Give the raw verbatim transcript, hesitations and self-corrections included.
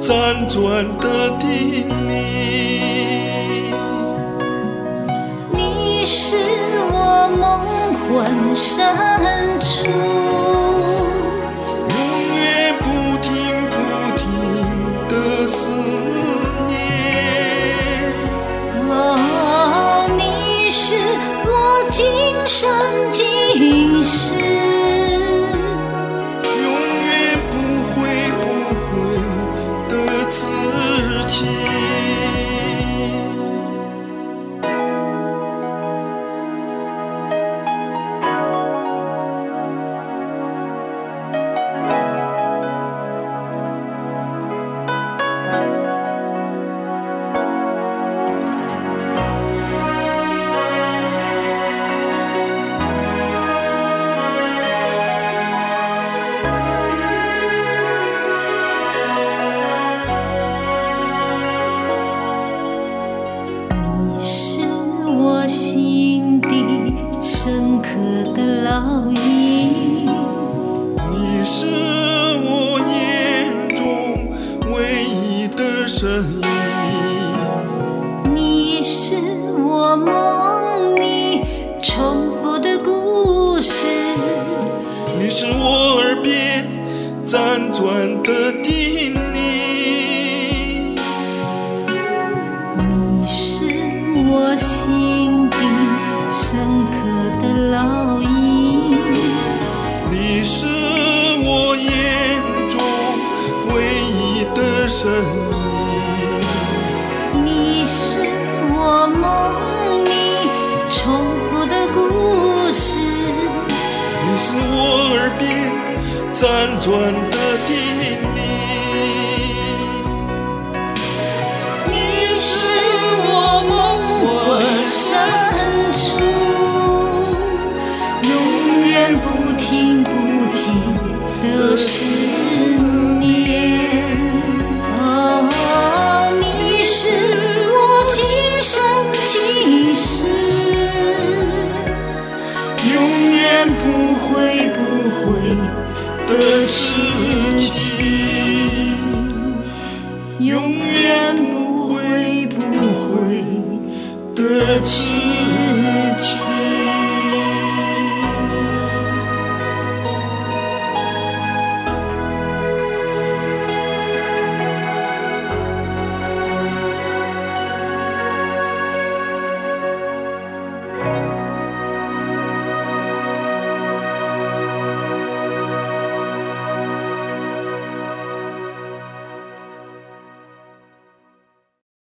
辗转的叮咛。 你是我梦幻深处永远不停不停的思念。 哦，你是我今生今世永远不会不会的知己。 我心底深刻的烙印， 你是我眼中唯一的身影， 你是我梦里重复的故事， 你是我耳边辗转的叮咛， 你是我心底深刻的烙印， 你是我眼中唯一的身影， 你是我梦里重复的故事， 你是我耳边辗转的叮咛， 你是我梦幻深处永远不停不停的思念。哦，你是我今生今世永远不会不会的知己，永远不会不会的知